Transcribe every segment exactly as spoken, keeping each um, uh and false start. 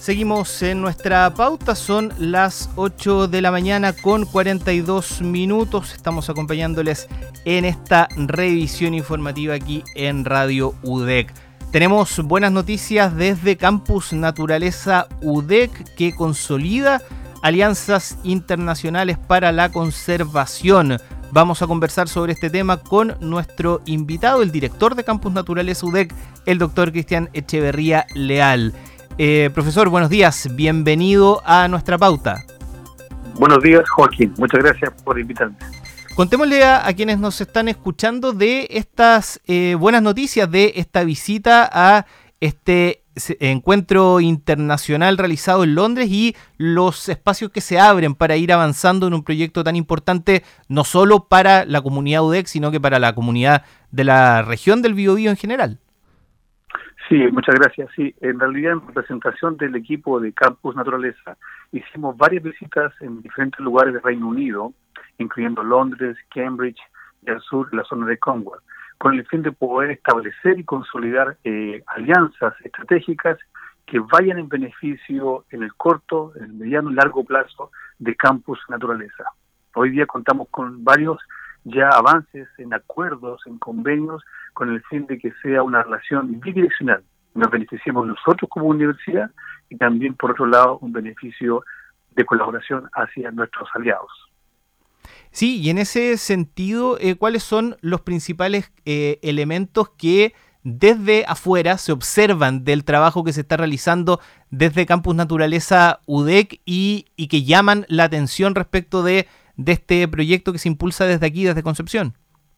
Seguimos en nuestra pauta, son las ocho de la mañana con cuarenta y dos minutos. Estamos acompañándoles en esta revisión informativa aquí en Radio U D E C. Tenemos buenas noticias desde Campus Naturaleza U D E C, que consolida alianzas internacionales para la conservación. Vamos a conversar sobre este tema con nuestro invitado, el director de Campus Naturaleza U D E C, el doctor Cristian Echeverría Leal. Eh, profesor, buenos días, bienvenido a nuestra pauta. Buenos días, Joaquín, muchas gracias por invitarme. Contémosle a, a quienes nos están escuchando de estas eh, buenas noticias, de esta visita a este encuentro internacional realizado en Londres y los espacios que se abren para ir avanzando en un proyecto tan importante, no solo para la comunidad U D E C, sino que para la comunidad de la región del Biobío en general. Sí, muchas gracias. Sí, en realidad, en representación del equipo de Campus Naturaleza, hicimos varias visitas en diferentes lugares del Reino Unido, incluyendo Londres, Cambridge y al sur, la zona de Cornwall, con el fin de poder establecer y consolidar eh, alianzas estratégicas que vayan en beneficio en el corto, en el mediano y largo plazo de Campus Naturaleza. Hoy día contamos con varios ya avances en acuerdos, en convenios, con el fin de que sea una relación bidireccional. Nos beneficiemos nosotros como universidad y también, por otro lado, un beneficio de colaboración hacia nuestros aliados. Sí, y en ese sentido, eh, ¿cuáles son los principales eh, elementos que desde afuera se observan del trabajo que se está realizando desde Campus Naturaleza U D E C y, y que llaman la atención respecto de, de este proyecto que se impulsa desde aquí, desde Concepción?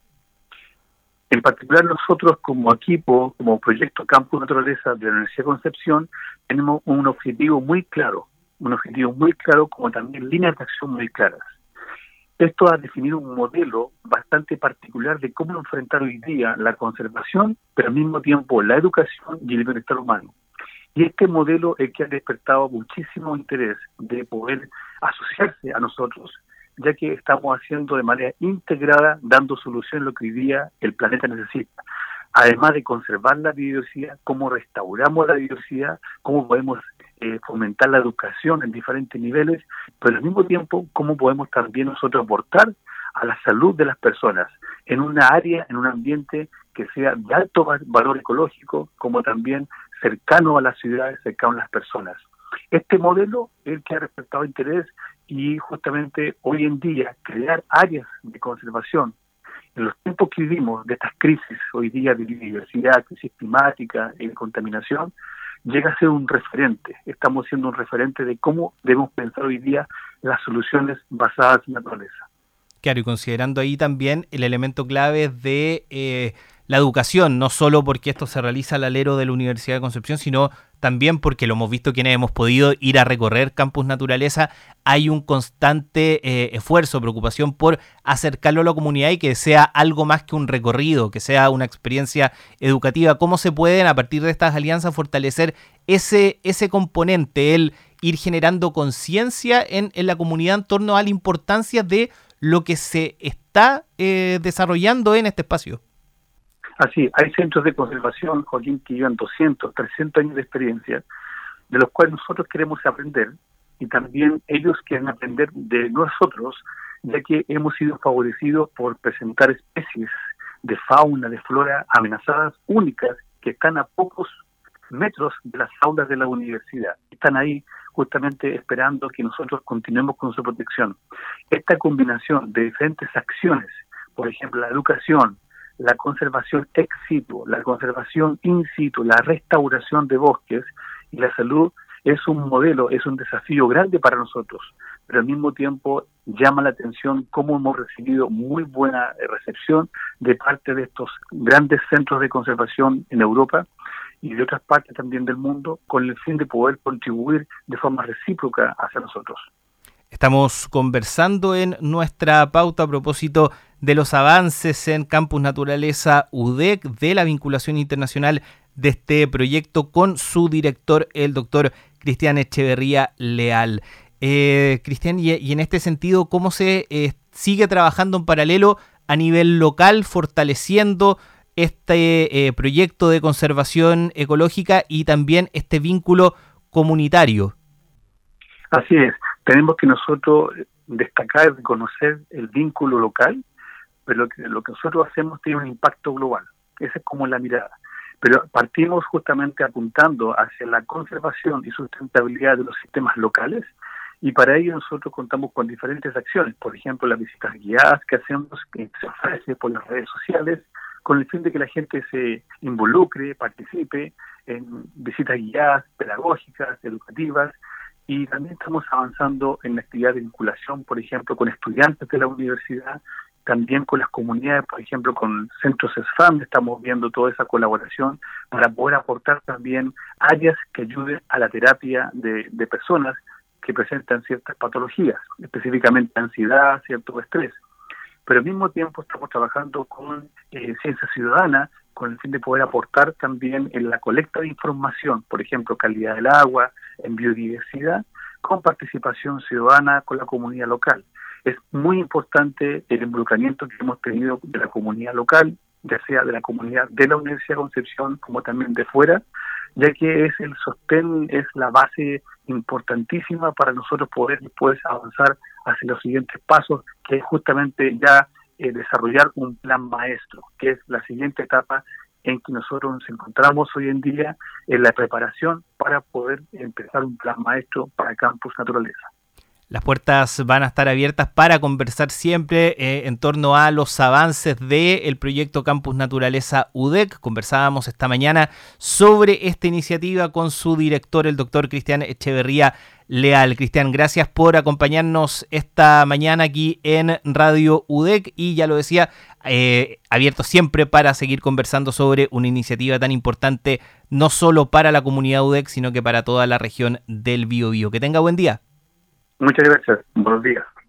En particular, nosotros como equipo, como proyecto Campus Naturaleza de la Universidad de Concepción, tenemos un objetivo muy claro, un objetivo muy claro como también líneas de acción muy claras. Esto ha definido un modelo bastante particular de cómo enfrentar hoy día la conservación, pero al mismo tiempo la educación y el bienestar humano. Y este modelo es que ha despertado muchísimo interés de poder asociarse a nosotros, ya que estamos haciendo de manera integrada, dando solución a lo que hoy día el planeta necesita. Además de conservar la biodiversidad, cómo restauramos la biodiversidad, cómo podemos eh, fomentar la educación en diferentes niveles, pero al mismo tiempo, cómo podemos también nosotros aportar a la salud de las personas en una área, en un ambiente que sea de alto valor ecológico, como también cercano a las ciudades, cercano a las personas. Este modelo es el que ha despertado interés y justamente hoy en día crear áreas de conservación en los tiempos que vivimos de estas crisis hoy día de biodiversidad, crisis climática y de contaminación, llega a ser un referente. Estamos siendo un referente de cómo debemos pensar hoy día las soluciones basadas en naturaleza. Claro, y considerando ahí también el elemento clave de eh, la educación, no solo porque esto se realiza al alero de la Universidad de Concepción, sino también porque lo hemos visto quienes hemos podido ir a recorrer Campus Naturaleza, hay un constante eh, esfuerzo, preocupación por acercarlo a la comunidad y que sea algo más que un recorrido, que sea una experiencia educativa. ¿Cómo se pueden, a partir de estas alianzas, fortalecer ese, ese componente, el ir generando conciencia en, en la comunidad en torno a la importancia de lo que se está eh, desarrollando en este espacio? Así, hay centros de conservación, Joaquín, que llevan doscientos, trescientos años de experiencia, de los cuales nosotros queremos aprender, y también ellos quieren aprender de nosotros, ya que hemos sido favorecidos por presentar especies de fauna, de flora amenazadas, únicas, que están a pocos metros de las aulas de la universidad. Están ahí justamente esperando que nosotros continuemos con su protección. Esta combinación de diferentes acciones, por ejemplo, la educación, la conservación ex situ, la conservación in situ, la restauración de bosques y la salud, es un modelo, es un desafío grande para nosotros, pero al mismo tiempo llama la atención cómo hemos recibido muy buena recepción de parte de estos grandes centros de conservación en Europa y de otras partes también del mundo, con el fin de poder contribuir de forma recíproca hacia nosotros. Estamos conversando en nuestra pauta a propósito de los avances en Campus Naturaleza U D E C, de la vinculación internacional de este proyecto con su director, el doctor Cristian Echeverría Leal. Eh, Cristian, y, y en este sentido, ¿cómo se eh, sigue trabajando en paralelo a nivel local, fortaleciendo este eh, proyecto de conservación ecológica y también este vínculo comunitario. Así es, tenemos que nosotros destacar y reconocer el vínculo local, pero lo que, lo que nosotros hacemos tiene un impacto global. Esa es como la mirada. Pero partimos justamente apuntando hacia la conservación y sustentabilidad de los sistemas locales, y para ello nosotros contamos con diferentes acciones. Por ejemplo, las visitas guiadas que hacemos, que se ofrece por las redes sociales, con el fin de que la gente se involucre, participe en visitas guiadas, pedagógicas, educativas, y también estamos avanzando en la actividad de vinculación, por ejemplo, con estudiantes de la universidad, también con las comunidades, por ejemplo, con centros SESFAM, estamos viendo toda esa colaboración para poder aportar también áreas que ayuden a la terapia de, de personas que presentan ciertas patologías, específicamente ansiedad, cierto estrés. Pero al mismo tiempo estamos trabajando con eh, ciencia ciudadana, con el fin de poder aportar también en la colecta de información, por ejemplo, calidad del agua, en biodiversidad, con participación ciudadana con la comunidad local. Es muy importante el involucramiento que hemos tenido de la comunidad local, ya sea de la comunidad de la Universidad de Concepción como también de fuera, ya que es el sostén, es la base importantísima para nosotros poder después avanzar hacia los siguientes pasos, que es justamente ya eh, desarrollar un plan maestro, que es la siguiente etapa en que nosotros nos encontramos hoy en día en la preparación para poder empezar un plan maestro para Campus Naturaleza. Las puertas van a estar abiertas para conversar siempre eh, en torno a los avances del proyecto Campus Naturaleza U D E C. Conversábamos esta mañana sobre esta iniciativa con su director, el doctor Cristian Echeverría Leal. Cristian, gracias por acompañarnos esta mañana aquí en Radio U D E C y ya lo decía, eh, abierto siempre para seguir conversando sobre una iniciativa tan importante, no solo para la comunidad U D E C, sino que para toda la región del Biobío. Que tenga buen día. Muchas gracias. Buenos días.